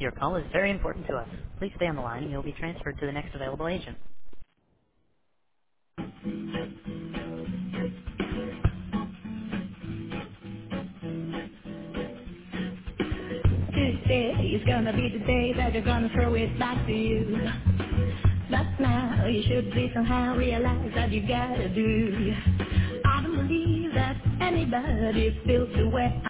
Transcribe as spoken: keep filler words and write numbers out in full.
Your call is very important to us. Please stay on the line and you'll be transferred to the next available agent. Tuesday is gonna be the day that they're gonna throw it back to you. But now you should please somehow realize that you gotta do. I don't believe that anybody feels the way